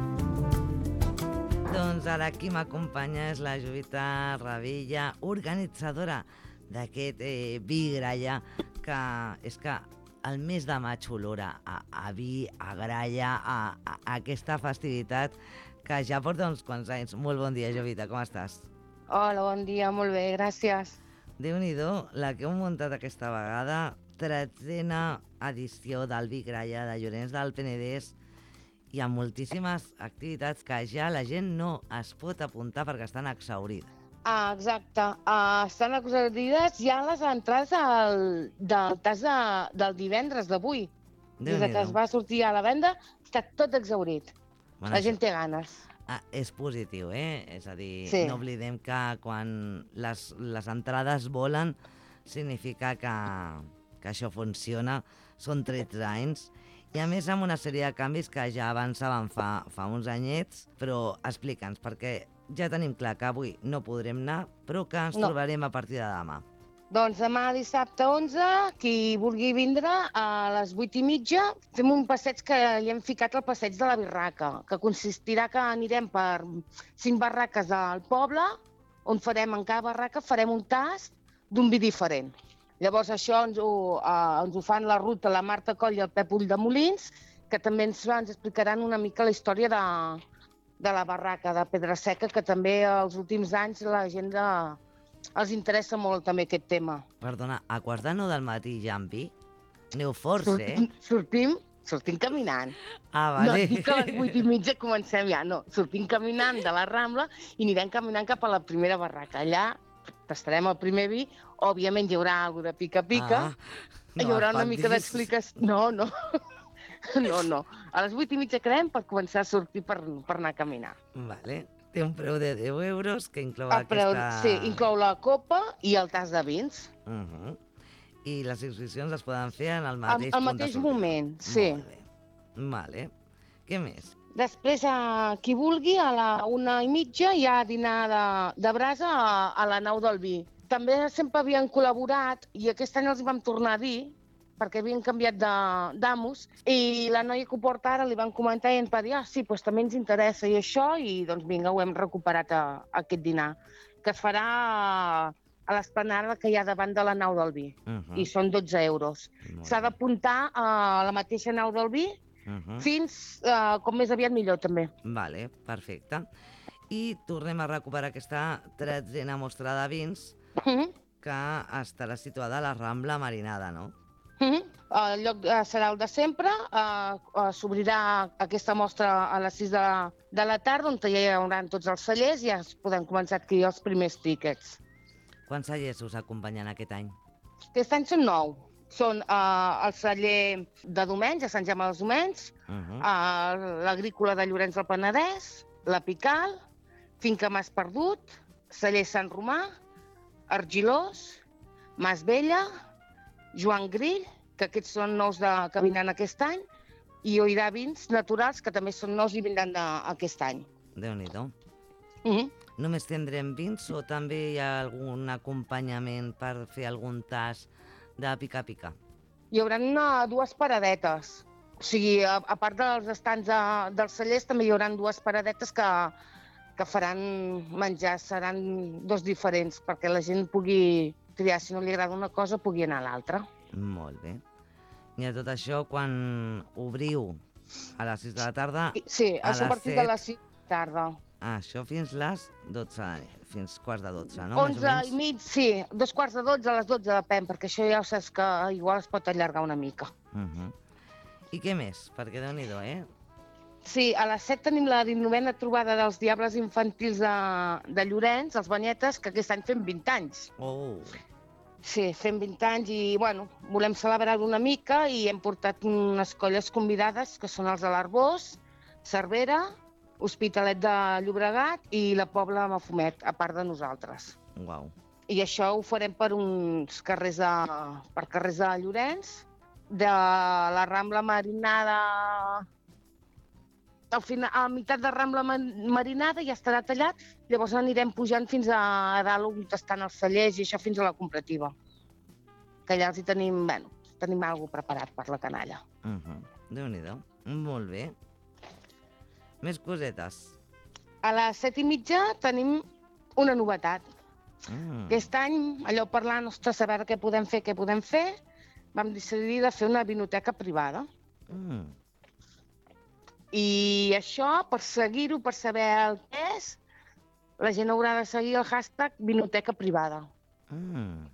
J: Doncs ara qui m'acompanya és la Jovita Ravilla, organitzadora d'aquest eh, Vi Gralla, que és que el mes de maig olora a, a vi, a gralla, a, a, a aquesta festivitat que ja porta uns quants anys. Molt bon dia, Jovita, com estàs?
K: Hola, bon dia, molt bé, gràcies.
J: Déu-n'hi-do, la que heu muntat aquesta vegada, tretzena edició del Vi Gralla de Llorenç del Penedès, hi ha moltíssimes activitats que ja la gent no es pot apuntar perquè estan exhaurides.
K: Ah, exacte. Uh, estan exhaurides ja les entrades del, del tas de, del divendres d'avui. Des que es va sortir a la venda, està tot exhaurit. Bueno, la gent té ganes.
J: Ah, és positiu, eh? És a dir,
K: sí.
J: No oblidem que quan les, les entrades volen significa que, que això funciona. Són tretze anys i a més amb una sèrie de canvis que ja avançaven fa, fa uns anyets, però explica'ns, perquè ja tenim clar que avui no podrem anar, però que ens no. trobarem a partir de demà.
K: Doncs demà dissabte onze, qui vulgui vindre, a les vuit i mitja, fem un passeig que hi hem ficat al passeig de la Birraca, que consistirà que anirem per cinc barraques del poble, on farem en cada barraca farem un tast d'un vi diferent. Llavors això ens ho, uh, ens ho fan la Ruta, la Marta Coll i el Pep Ulldemolins, que també ens, ens explicaran una mica la història de, de la barraca de Pedra Seca, que també els últims anys la gent de, els interessa molt també aquest tema.
J: Perdona, a quarts de nou del matí ja amb vi? Aneu forts,
K: sortim,
J: eh?
K: Sortim, sortim caminant.
J: Ah, vale.
K: No dic que a les vuit i mitja comencem ja, no. Sortim caminant de la Rambla i anirem caminant cap a la primera barraca. Allà tastarem el primer vi, òbviament hi haurà alguna de pica-pica,
J: ah, no,
K: hi haurà una mica d'explicació... No, no, no, no. A les vuit i mitja creem per començar a sortir per, per anar a caminar.
J: Vale. Té un preu de deu euros que inclou
K: el preu,
J: aquesta...
K: Sí, inclou la copa i el tas de vins.
J: Uh -huh. I les inscripcions es poden fer en el mateix
K: al, al mateix moment, sí.
J: Molt bé. Vale. Què més?
K: Després, a qui vulgui, a la una i mitja hi ha dinar de, de brasa a, a la nau del vi. També sempre havien col·laborat i aquest any els vam tornar a dir, perquè havien canviat d'amos, i la noia que ho porta ara li van comentar i ens va dir, ah, sí, doncs també ens interessa i això, i doncs vinga, ho hem recuperat a, a aquest dinar, que es farà a, a l'esplanada que hi ha davant de la nau del vi, uh -huh. i són dotze euros. S'ha d'apuntar a la mateixa nau del vi, uh -huh. fins, uh, com més aviat millor, també.
J: Vale, perfecte. I tornem a recuperar aquesta tretzena mostra de vins, uh -huh. que estarà situada a la Rambla Marinada, no?
K: Mm-hmm. El lloc uh, serà el de sempre, uh, uh, s'obrirà aquesta mostra a les sis de la, de la tarda, on ja hi haurà tots els cellers i ja es poden començar a adquirir els primers tíquets.
J: Quants cellers us acompanyen aquest any?
K: Aquest any són nou. Són uh, el celler de Domenys, a Sant Jaume dels Domenys, uh-huh. uh, l'Agrícola de Llorenç del Penedès, la Pical, Finca Mas Perdut, celler Sant Romà, Argilós, Mas Vella, Joan Grill, que aquests són nous de, que vindran aquest any, i Oirà Vins Naturals, que també són nous i vindran de, aquest any.
J: Déu-n'hi-do.
K: Mm-hmm.
J: Només tindrem vins o també hi ha algun acompanyament per fer algun tas de pica-pica?
K: Hi haurà una, dues paradetes. O sigui, a, a part dels estants de, dels cellers, també hi haurà dues paradetes que, que faran menjar, seran dos diferents, perquè la gent pugui triar, si no li agrada una cosa, pugui anar a l'altra.
J: Molt bé. I a tot això, quan obriu a les sis de la tarda...
K: Sí, a, a partir set... de les sis de la tarda.
J: Ah, això fins les dotze, fins quarts de dotze, no?
K: onze i mig, sí, dos quarts de dotze, a les dotze depèn, perquè això ja saps que igual es pot allargar una mica.
J: Uh -huh. I què més? Perquè déu-n'hi-do, eh?
K: Sí, a les set tenim la dinovena trobada dels Diables Infantils de, de Llorenç, els Banyetes, que aquest any fem vint anys.
J: Oh!
K: Sí, fem vint anys i, bueno, volem celebrar-ho una mica i hem portat unes colles convidades, que són els de l'Arbós, Cervera, Hospitalet de Llobregat i la Pobla de Mafumet, a part de nosaltres.
J: Uau!
K: I això ho farem per uns carrers de, per carrers de Llorenç, de la Rambla Marinada... Al final, a meitat de Rambla Marinada ja estarà tallat, llavors anirem pujant fins a dalt on estan els cellers i això fins a la Comparativa. Que allà els hi tenim, bueno, tenim alguna cosa preparat per la canalla.
J: Uh -huh. Déu-n'hi-do. Molt bé. Més cosetes.
K: A les set i mitja tenim una novetat.
J: Mm.
K: Aquest any, allò parlant, ostres, a veure què podem fer, què podem fer, vam decidir de fer una vinoteca privada.
J: Mm.
K: I això, per seguir-ho, per saber el que és, la gent haurà de seguir el hashtag vinoteca privada.
J: Mm.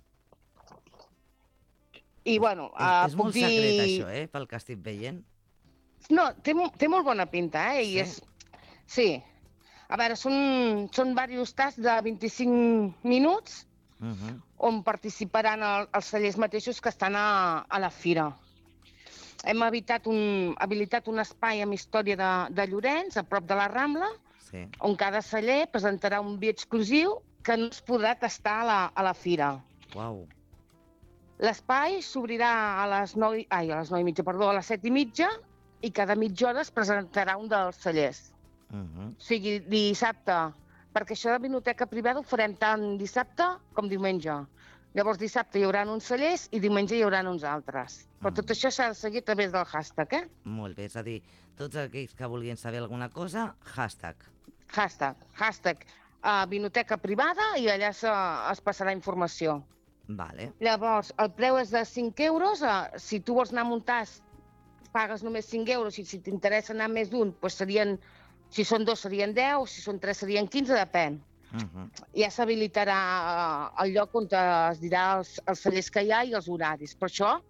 K: I, bueno,
J: És,
K: uh,
J: és
K: puc
J: molt
K: dir...
J: secret, això, eh?, pel que estic veient.
K: No, té, mo- té molt bona pinta, eh? I
J: Sí?
K: és... Sí. A veure, són, són diversos tasts de vint-i-cinc minuts
J: Uh -huh.
K: on participaran el, els cellers mateixos que estan a, a la fira. Hem habilitat un, habilitat un espai amb història de, de Llorenç, a prop de la Rambla,
J: Sí.
K: on cada celler presentarà un vi exclusiu que no es podrà tastar a la, a la fira.
J: Uau.
K: L'espai s'obrirà a les nou, i- ai, a les nou i mitja, perdó, a les set i mitja, i cada mitja hora es presentarà un dels cellers.
J: Uh -huh.
K: O sigui, dissabte, perquè això de vinoteca privada ho farem tant dissabte com diumenge. Llavors dissabte hi haurà uns cellers i diumenge hi haurà uns altres. Però tot això s'ha de seguir a través del hashtag, eh?
J: Molt bé, és a dir, tots aquells que vulguin saber alguna cosa, hashtag.
K: Hashtag, hashtag, uh, vinoteca privada, i allà se, es passarà informació.
J: Vale.
K: Llavors, el preu és de cinc euros. Uh, si tu vols anar a un tas, pagues només cinc euros, i si t'interessa anar més d'un, doncs serien, si són dos serien deu, si són tres serien quinze, depèn.
J: Uh -huh.
K: Ja s'habilitarà uh, el lloc on es dirà els, els cellers que hi ha i els horaris. Per això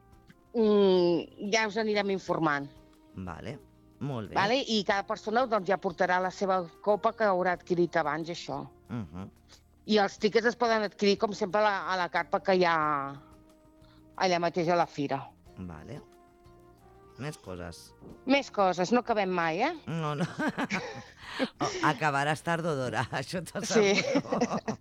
K: mm, ja us anirem informant.
J: Vale, molt bé.
K: Vale? I cada persona doncs, ja portarà la seva copa que haurà adquirit abans, això.
J: Uh -huh.
K: I els tíquets es poden adquirir, com sempre, a la, a la carpa que hi ha allà mateix a la fira.
J: Vale. Més coses.
K: Més coses, no acabem mai, eh?
J: No, no. Oh, acabaràs tard o d'hora, això t'ho
K: Sí.
J: asseguro.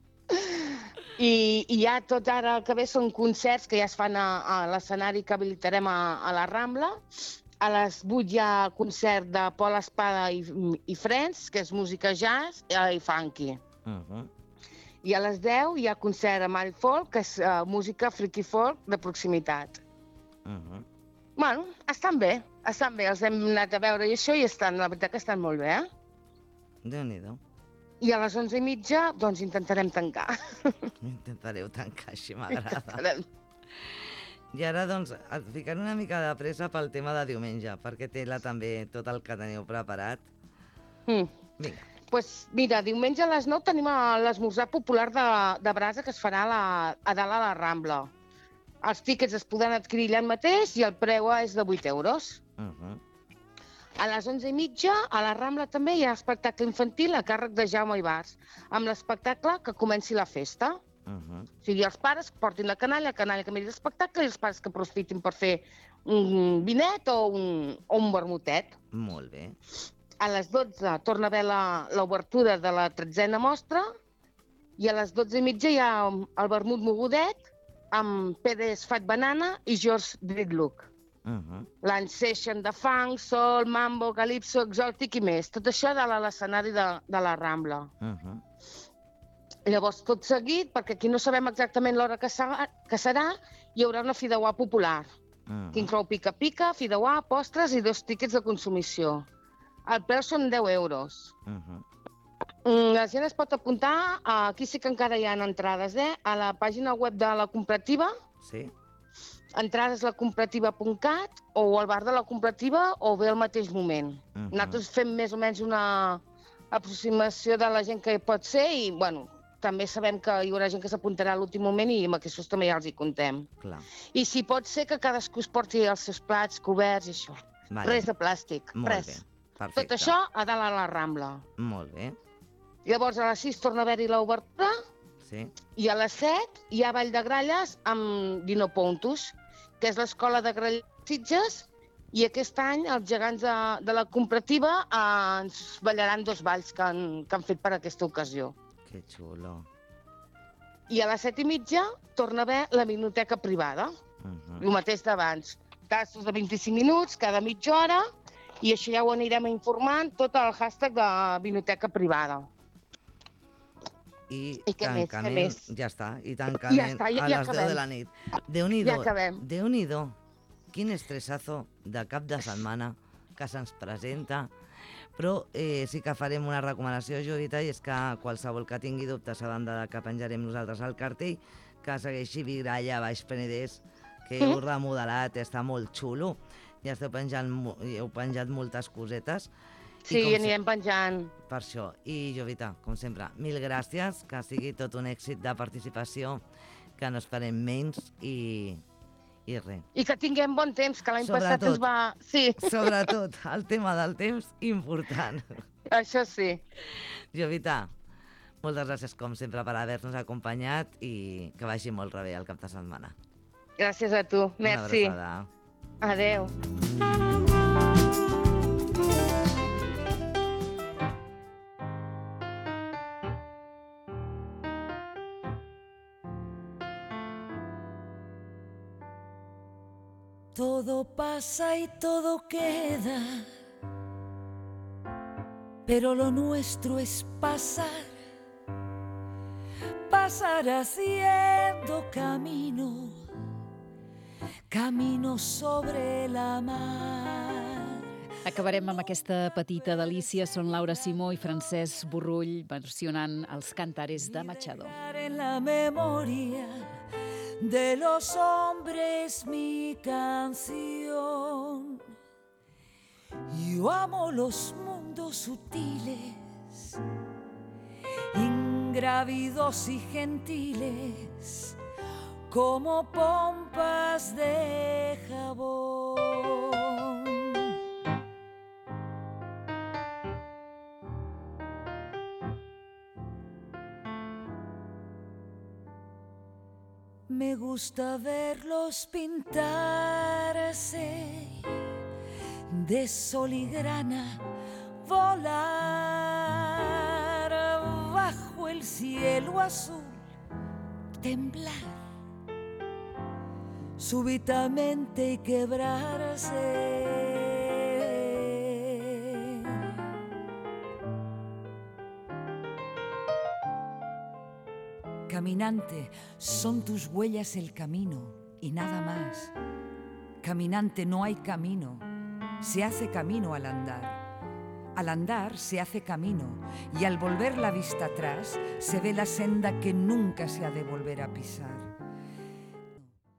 K: I, I ja tot ara el que ve són concerts que ja es fan a, a l'escenari que habilitarem a, a la Rambla. A les vuit hi ha concert de Pol Espada i, i Friends, que és música jazz i funky.
J: Uh -huh.
K: I a les deu hi ha concert a Mari Folk, que és uh, música freaky folk de proximitat.
J: Uh -huh.
K: Bueno, estan bé, estan bé. Els hem anat a veure i això, i estan, la veritat que estan molt bé, eh?
J: Déu-n'hi-do.
K: I a les onze i mitja, doncs, intentarem tancar.
J: Intentareu tancar, així m'agrada.
K: Intentarem.
J: I ara, doncs, et ficaré una mica de pressa pel tema de diumenge, perquè té-la també tot el que teniu preparat.
K: Mm.
J: Vinga.
K: Pues, mira, diumenge a les nou tenim l'esmorzar popular de, de brasa que es farà a, la, a dalt a la Rambla. Els tíquets es podran adquirir allà mateix i el preu és de vuit euros.
J: Uh -huh.
K: A les onze i mitja, a la Rambla també hi ha espectacle infantil a càrrec de Jaume Ibars, amb l'espectacle que comenci la festa.
J: Uh -huh.
K: O sigui, els pares que portin la canalla, la canalla que miri l'espectacle, i els pares que aprofitin per fer un vinet o un, o un vermutet.
J: Molt bé.
K: A les dotze torna a haver la- l'obertura de la tretzena mostra, i a les dotze i mitja hi ha el vermut mogudet amb Pérez Fat Banana i George Dridlook.
J: Uh -huh.
K: L'any session de funk, soul, mambo, calypso, exòtic i més. Tot això dalt a l'escenari de, de la Rambla.
J: Uh -huh.
K: Llavors, tot seguit, perquè aquí no sabem exactament l'hora que, serà, que serà, hi haurà una fideuà popular,
J: Uh -huh.
K: que inclou pica-pica, fideuà, postres i dos tíquets de consumició. El preu són deu euros.
J: Uh -huh.
K: Mm, La gent es pot apuntar, aquí sí que encara hi ha entrades, eh? A la pàgina web de la cooperativa,
J: Sí.
K: entrades la cooperativa punt cat, o al bar de la cooperativa, o bé al mateix moment.
J: Uh -huh.
K: Nosaltres fem més o menys una aproximació de la gent que hi pot ser, i, bueno, també sabem que hi haurà gent que s'apuntarà a l'últim moment, i amb aquests també ja els hi contem.
J: Clar.
K: I si pot ser que cadascú es porti els seus plats, coberts i això.
J: Vale.
K: Res de plàstic,
J: Molt
K: res.
J: bé. Perfecte.
K: Tot això a dalt a la Rambla.
J: Molt bé.
K: Llavors a les sis torna a haver-hi l'obertura,
J: Sí.
K: i a les set hi ha Ball de Gralles amb Dino Pontus, que és l'escola de Gralles Sitges, i aquest any els gegants de, de la cooperativa eh, ens ballaran dos balls que han, que han fet per aquesta ocasió.
J: Que xulo.
K: I a les set i mitja torna a haver la vinoteca privada,
J: Uh -huh.
K: el mateix d'abans. Tastos de vint-i-cinc minuts cada mitja hora, i això ja ho anirem informant tot el hashtag de vinoteca privada.
J: I,
K: I què més, què
J: tancament,
K: més?
J: ja està, i tancament
K: Ja està, ja-
J: a
K: ja
J: les deu
K: acabem.
J: de la nit. Déu-n'hi-do,
K: Ja acabem.
J: Déu-n'hi-do, quin estressazo de cap de setmana que se'ns presenta, però eh, sí que farem una recomanació, Judita, i és que qualsevol que tingui dubtes a banda de que penjarem nosaltres al cartell, que segueixi Vigralla Baix Penedès, que heu remodelat, està molt xulo, ja esteu penjant, mo- heu penjat moltes cosetes. I
K: Sí,
J: com
K: anirem penjant.
J: per això. I, Jovita, com sempre, mil gràcies, que sigui tot un èxit de participació, que no esperem menys i, i res.
K: I que tinguem bon temps, que l'any passat ens va... Sí.
J: Sobretot, el tema del temps, important.
K: Això sí.
J: Jovita, moltes gràcies, com sempre, per haver-nos acompanyat i que vagi molt bé el cap de setmana.
K: Gràcies a tu. Merci.
J: Una abraçada.
K: Adeu.
L: Todo pasa y todo queda, pero lo nuestro es pasar, pasar haciendo camino, camino sobre la mar.
B: Acabarem amb aquesta petita delícia. Són Laura Simó i Francesc Borrull versionant els Cantares de Machado.
L: En la memoria de los hombres mi canción. Yo amo los mundos sutiles, ingrávidos y gentiles, como pompas de jabón. Me gusta verlos pintarse de sol y grana, volar bajo el cielo azul, temblar súbitamente y quebrarse. Caminante, son tus huellas el camino y nada más. Caminante, no hay camino, se hace camino al andar. Al andar se hace camino y al volver la vista atrás se ve la senda que nunca se ha de volver a pisar.